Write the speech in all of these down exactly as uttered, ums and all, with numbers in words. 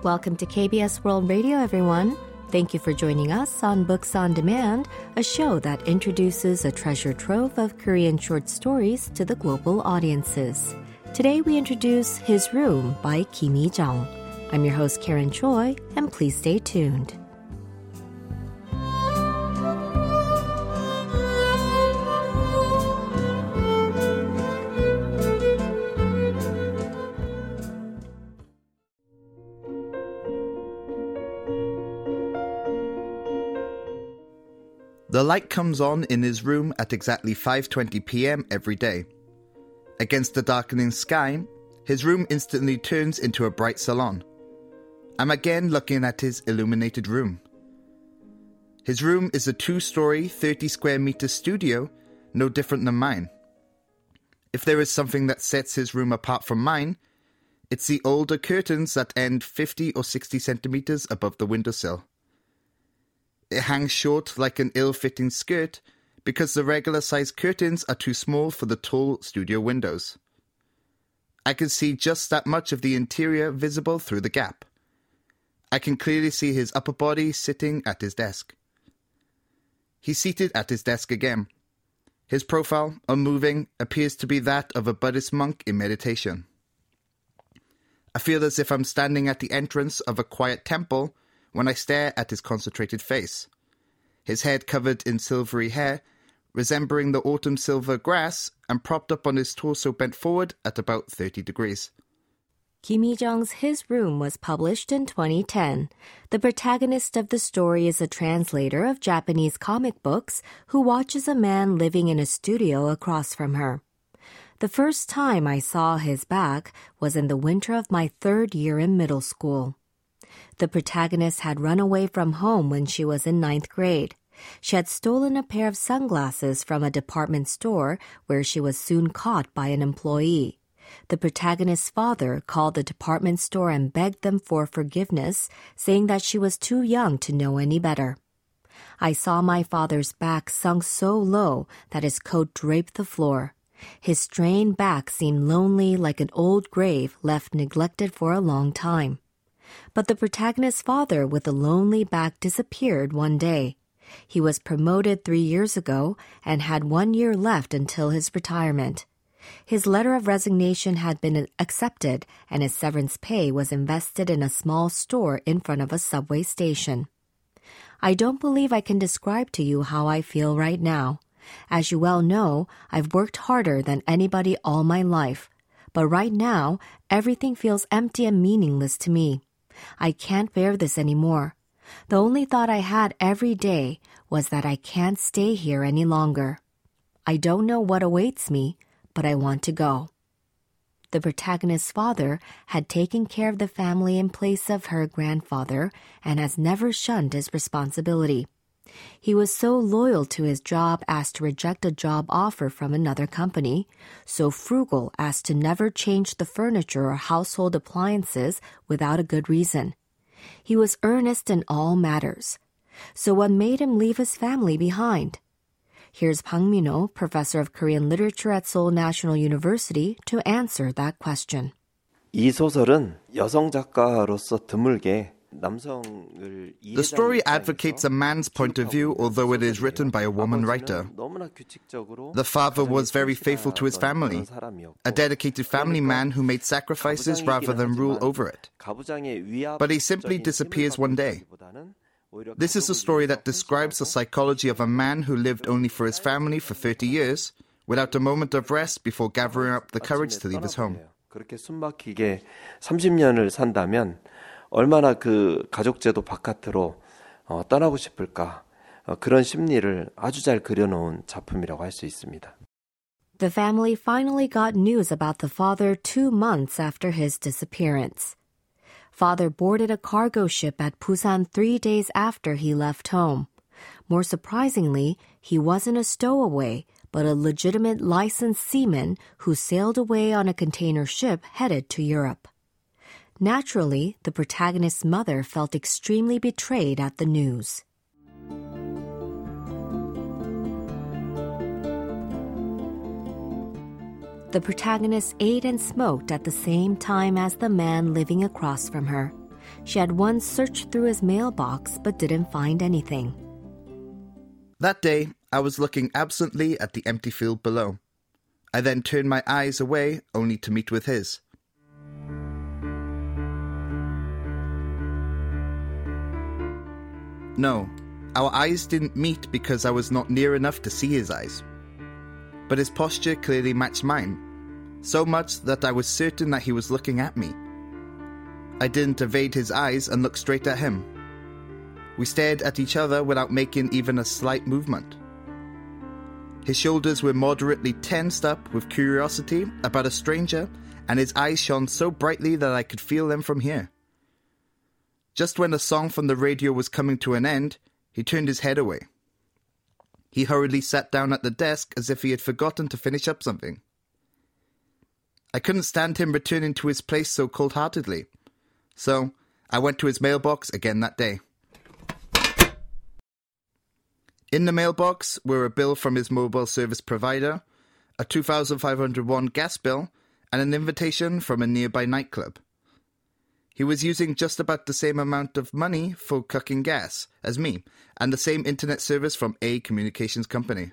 Welcome to K B S World Radio, everyone. Thank you for joining us on Books on Demand, a show that introduces a treasure trove of Korean short stories to the global audiences. Today we introduce His Room by Kim Hee-jung. I'm your host Karen Choi, and please stay tuned. The light comes on in his room at exactly five twenty p.m. every day. Against the darkening sky, his room instantly turns into a bright salon. I'm again looking at his illuminated room. His room is a two-story, thirty square meter studio, no different than mine. If there is something that sets his room apart from mine, it's the older curtains that end fifty or sixty centimeters above the windowsill. It hangs short like an ill-fitting skirt because the regular-sized curtains are too small for the tall studio windows. I can see just that much of the interior visible through the gap. I can clearly see his upper body sitting at his desk. He's seated at his desk again. His profile, unmoving, appears to be that of a Buddhist monk in meditation. I feel as if I'm standing at the entrance of a quiet temple when I stare at his concentrated face. His head covered in silvery hair, resembling the autumn silver grass, and propped up on his torso bent forward at about thirty degrees. Kim Hee-jung's His Room was published in twenty ten. The protagonist of the story is a translator of Japanese comic books who watches a man living in a studio across from her. The first time I saw his back was in the winter of my third year in middle school. The protagonist had run away from home when she was in ninth grade. She had stolen a pair of sunglasses from a department store where she was soon caught by an employee. The protagonist's father called the department store and begged them for forgiveness, saying that she was too young to know any better. I saw my father's back sunk so low that his coat draped the floor. His strained back seemed lonely like an old grave left neglected for a long time. But the protagonist's father with the lonely back disappeared one day. He was promoted three years ago and had one year left until his retirement. His letter of resignation had been accepted and his severance pay was invested in a small store in front of a subway station. I don't believe I can describe to you how I feel right now. As you well know, I've worked harder than anybody all my life. But right now, everything feels empty and meaningless to me. I can't bear this anymore. The only thought I had every day was that I can't stay here any longer. I don't know what awaits me, but I want to go. The protagonist's father had taken care of the family in place of her grandfather and has never shunned his responsibility. He was so loyal to his job as to reject a job offer from another company, so frugal as to never change the furniture or household appliances without a good reason. He was earnest in all matters. So what made him leave his family behind? Here's Bang Min-ho, professor of Korean literature at Seoul National University, to answer that question. 이 소설은 여성 작가로서 드물게 The story advocates a man's point of view, although it is written by a woman writer. The father was very faithful to his family, a dedicated family man who made sacrifices rather than rule over it. But he simply disappears one day. This is a story that describes the psychology of a man who lived only for his family for thirty years, without a moment of rest before gathering up the courage to leave his home. 그렇게 숨막히게 삼십 년을 산다면 얼마나 그 가족제도 바깥으로 어, 떠나고 싶을까 어, 그런 심리를 아주 잘 그려놓은 작품이라고 할 수 있습니다. The family finally got news about the father two months after his disappearance. Father boarded a cargo ship at Busan three days after he left home. More surprisingly, he wasn't a stowaway, but a legitimate licensed seaman who sailed away on a container ship headed to Europe. Naturally, the protagonist's mother felt extremely betrayed at the news. The protagonist ate and smoked at the same time as the man living across from her. She had once searched through his mailbox but didn't find anything. That day, I was looking absently at the empty field below. I then turned my eyes away, only to meet with his. No, our eyes didn't meet because I was not near enough to see his eyes. But his posture clearly matched mine, so much that I was certain that he was looking at me. I didn't evade his eyes and looked straight at him. We stared at each other without making even a slight movement. His shoulders were moderately tensed up with curiosity about a stranger, and his eyes shone so brightly that I could feel them from here. Just when the song from the radio was coming to an end, he turned his head away. He hurriedly sat down at the desk as if he had forgotten to finish up something. I couldn't stand him returning to his place so cold-heartedly, so I went to his mailbox again that day. In the mailbox were a bill from his mobile service provider, a two thousand five hundred won gas bill, and an invitation from a nearby nightclub. He was using just about the same amount of money for cooking gas as me, and the same internet service from a communications company.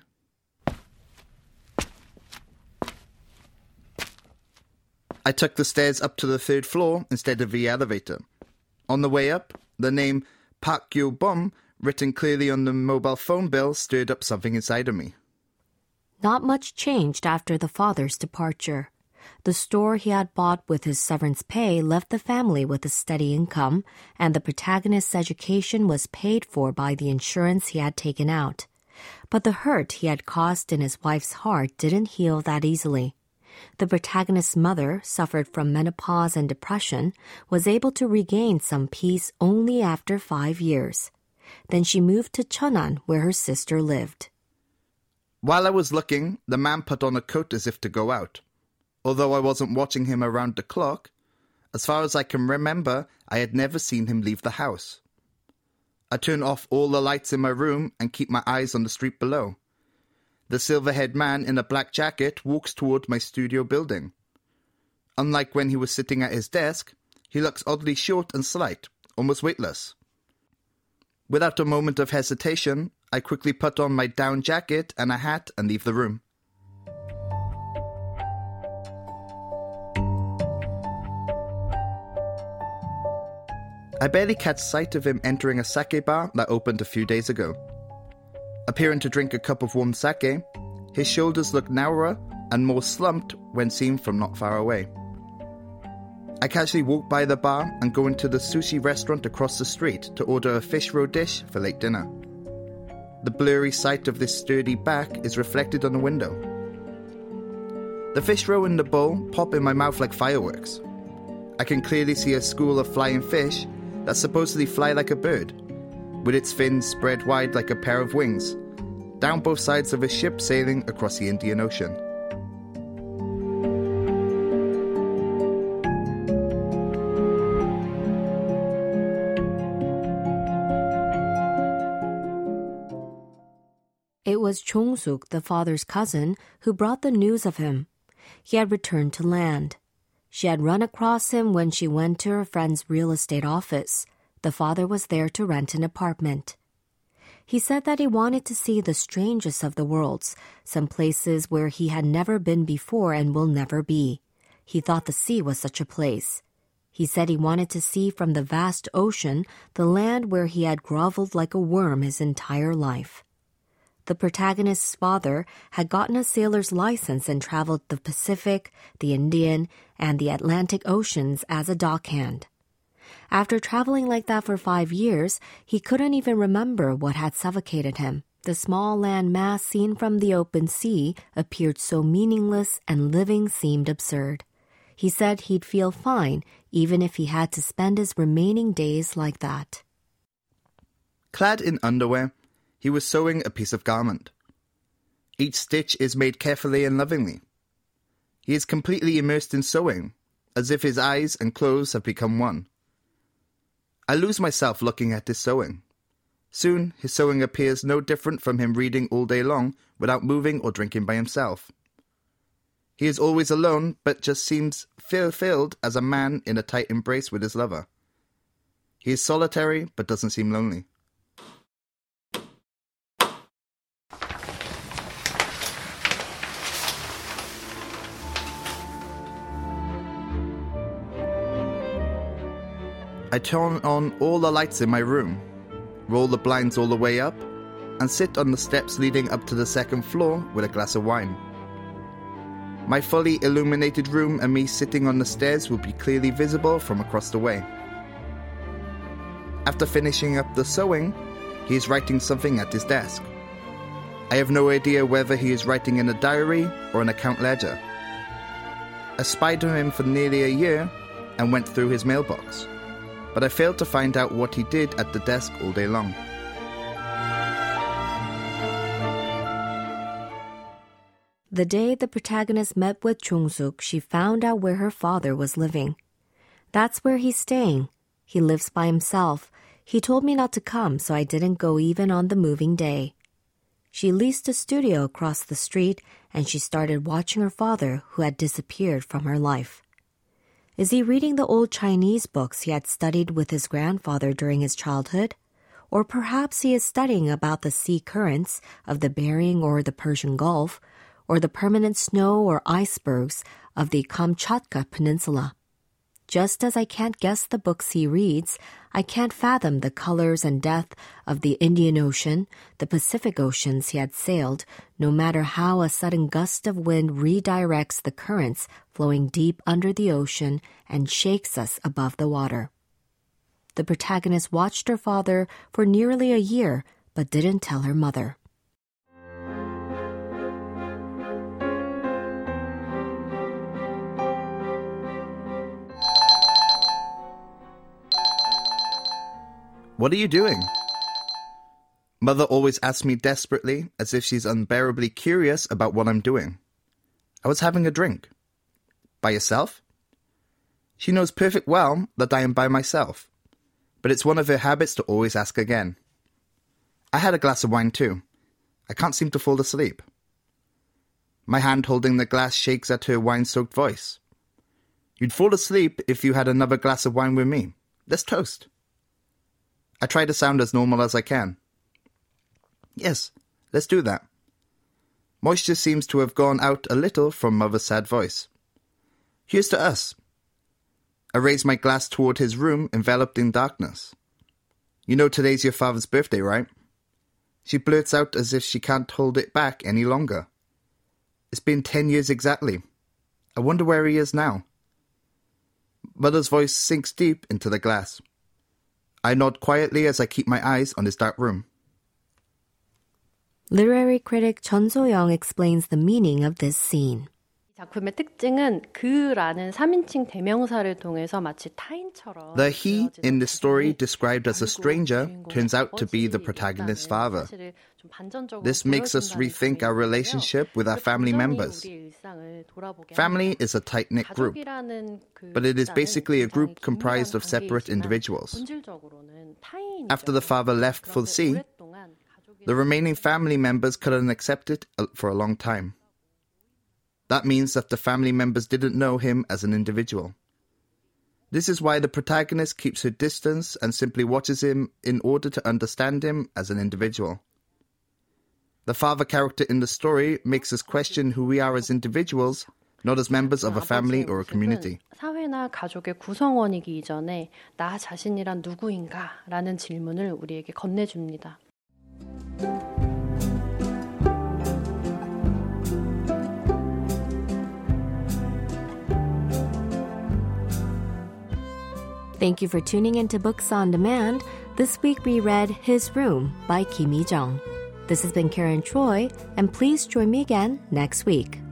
I took the stairs up to the third floor instead of the elevator. On the way up, the name Park Gyo-bom, written clearly on the mobile phone bill, stirred up something inside of me. Not much changed after the father's departure. The store he had bought with his severance pay left the family with a steady income, and the protagonist's education was paid for by the insurance he had taken out. But the hurt he had caused in his wife's heart didn't heal that easily. The protagonist's mother suffered from menopause and depression, was able to regain some peace only after five years. Then she moved to Cheonan, where her sister lived. While I was looking, the man put on a coat as if to go out. Although I wasn't watching him around the clock, as far as I can remember, I had never seen him leave the house. I turn off all the lights in my room and keep my eyes on the street below. The silver-haired man in a black jacket walks toward my studio building. Unlike when he was sitting at his desk, he looks oddly short and slight, almost weightless. Without a moment of hesitation, I quickly put on my down jacket and a hat and leave the room. I barely catch sight of him entering a sake bar that opened a few days ago. Appearing to drink a cup of warm sake, his shoulders look narrower and more slumped when seen from not far away. I casually walk by the bar and go into the sushi restaurant across the street to order a fish roe dish for late dinner. The blurry sight of this sturdy back is reflected on the window. The fish roe in the bowl pop in my mouth like fireworks. I can clearly see a school of flying fish that supposedly fly like a bird, with its fins spread wide like a pair of wings, down both sides of a ship sailing across the Indian Ocean. It was Chung-suk, the father's cousin, who brought the news of him. He had returned to land. She had run across him when she went to her friend's real estate office. The father was there to rent an apartment. He said that he wanted to see the strangest of the worlds, some places where he had never been before and will never be. He thought the sea was such a place. He said he wanted to see from the vast ocean the land where he had groveled like a worm his entire life. The protagonist's father had gotten a sailor's license and traveled the Pacific, the Indian, and the Atlantic Oceans as a dockhand. After traveling like that for five years, he couldn't even remember what had suffocated him. The small land mass seen from the open sea appeared so meaningless and living seemed absurd. He said he'd feel fine even if he had to spend his remaining days like that. Clad in underwear, he was sewing a piece of garment. Each stitch is made carefully and lovingly. He is completely immersed in sewing, as if his eyes and clothes have become one. I lose myself looking at his sewing. Soon, his sewing appears no different from him reading all day long without moving or drinking by himself. He is always alone, but just seems fulfilled as a man in a tight embrace with his lover. He is solitary, but doesn't seem lonely. I turn on all the lights in my room, roll the blinds all the way up, and sit on the steps leading up to the second floor with a glass of wine. My fully illuminated room and me sitting on the stairs will be clearly visible from across the way. After finishing up the sewing, he is writing something at his desk. I have no idea whether he is writing in a diary or an account ledger. I spied on him for nearly a year and went through his mailbox, but I failed to find out what he did at the desk all day long. The day the protagonist met with Jung-suk, she found out where her father was living. That's where he's staying. He lives by himself. He told me not to come, so I didn't go even on the moving day. She leased a studio across the street, and she started watching her father, who had disappeared from her life. Is he reading the old Chinese books he had studied with his grandfather during his childhood? Or perhaps he is studying about the sea currents of the Bering or the Persian Gulf, or the permanent snow or icebergs of the Kamchatka Peninsula. Just as I can't guess the books he reads, I can't fathom the colors and depth of the Indian Ocean, the Pacific Oceans he had sailed, no matter how a sudden gust of wind redirects the currents flowing deep under the ocean and shakes us above the water. The protagonist watched her father for nearly a year, but didn't tell her mother. What are you doing? Mother always asks me desperately, as if she's unbearably curious about what I'm doing. I was having a drink. By yourself? She knows perfect well that I am by myself, but it's one of her habits to always ask again. I had a glass of wine too. I can't seem to fall asleep. My hand holding the glass shakes at her wine-soaked voice. You'd fall asleep if you had another glass of wine with me. Let's toast. I try to sound as normal as I can. Yes, let's do that. Moisture seems to have gone out a little from Mother's sad voice. Here's to us. I raise my glass toward his room, enveloped in darkness. You know today's your father's birthday, right? She blurts out as if she can't hold it back any longer. It's been ten years exactly. I wonder where he is now. Mother's voice sinks deep into the glass. I nod quietly as I keep my eyes on his dark room. Literary critic Chun So-young explains the meaning of this scene. 작품의 특징은 그라는 삼인칭 대명사를 통해서 마치 타인처럼 The he in this story, described as a stranger, turns out to be the protagonist's father. This makes us rethink our relationship with our family members. Family is a tight-knit group, but it is basically a group comprised of separate individuals. After the father left for sea, the remaining family members couldn't accept it for a long time. That means that the family members didn't know him as an individual. This is why the protagonist keeps her distance and simply watches him in order to understand him as an individual. The father character in the story makes us question who we are as individuals, not as members of a family or a community. 사회나 가족의 구성원이기 이전에 나 자신이란 누구인가? 라는 질문을 우리에게 건네줍니다. Thank you for tuning into Books on Demand. This week we read His Room by Kim Hee-jung. This has been Karen Choi, and please join me again next week.